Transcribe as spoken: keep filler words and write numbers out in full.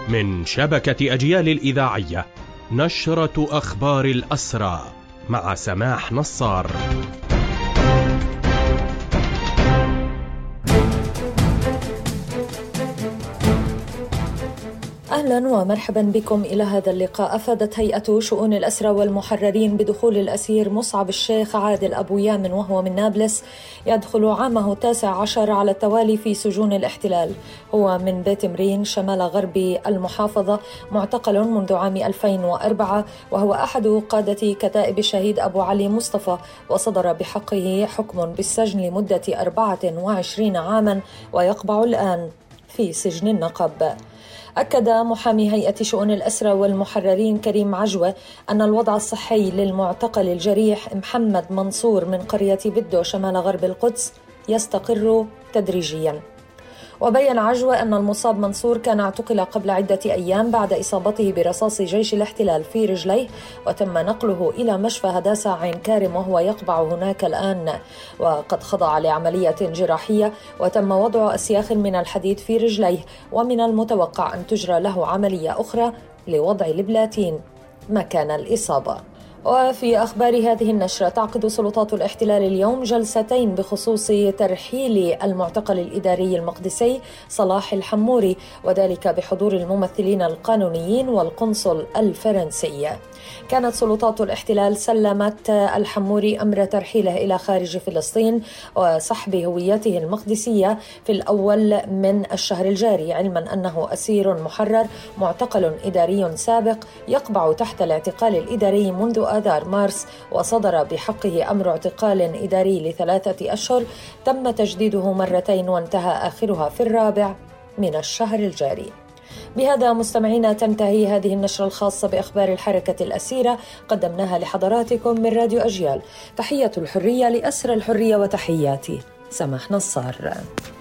من شبكة أجيال الإذاعية، نشرة أخبار الأسرى مع سماح نصار. أهلا ومرحبا بكم إلى هذا اللقاء. أفادت هيئة شؤون الأسرى والمحررين بدخول الأسير مصعب الشيخ عادل أبو يامن وهو من نابلس يدخل عامه التاسع عشر على التوالي في سجون الاحتلال. هو من بيت مرين شمال غرب المحافظة، معتقل منذ عام ألفين وأربعة، وهو أحد قادة كتائب الشهيد أبو علي مصطفى، وصدر بحقه حكم بالسجن لمدة أربعة وعشرين عاما ويقبع الآن في سجن النقب. أكد محامي هيئة شؤون الأسرى والمحررين كريم عجوة أن الوضع الصحي للمعتقل الجريح محمد منصور من قرية بدو شمال غرب القدس يستقر تدريجياً. وبين عجوة أن المصاب منصور كان اعتقل قبل عدة أيام بعد إصابته برصاص جيش الاحتلال في رجليه، وتم نقله إلى مشفى هداسة عين كارم وهو يقبع هناك الآن، وقد خضع لعملية جراحية وتم وضع أسياخ من الحديد في رجليه، ومن المتوقع أن تجرى له عملية أخرى لوضع البلاتين مكان الإصابة. وفي أخبار هذه النشرة، تعقد سلطات الاحتلال اليوم جلستين بخصوص ترحيل المعتقل الإداري المقدسي صلاح الحموري، وذلك بحضور الممثلين القانونيين والقنصل الفرنسي. كانت سلطات الاحتلال سلمت الحموري أمر ترحيله إلى خارج فلسطين وسحب هويته المقدسية في الأول من الشهر الجاري، علما أنه أسير محرر معتقل إداري سابق يقبع تحت الاعتقال الإداري منذ آذار مارس، وصدر بحقه أمر اعتقال إداري لثلاثة أشهر تم تجديده مرتين وانتهى آخرها في الرابع من الشهر الجاري. بهذا مستمعينا تنتهي هذه النشرة الخاصة بأخبار الحركة الأسيرة، قدمناها لحضراتكم من راديو أجيال. تحية الحرية لأسرى الحرية، وتحياتي سماح نصار.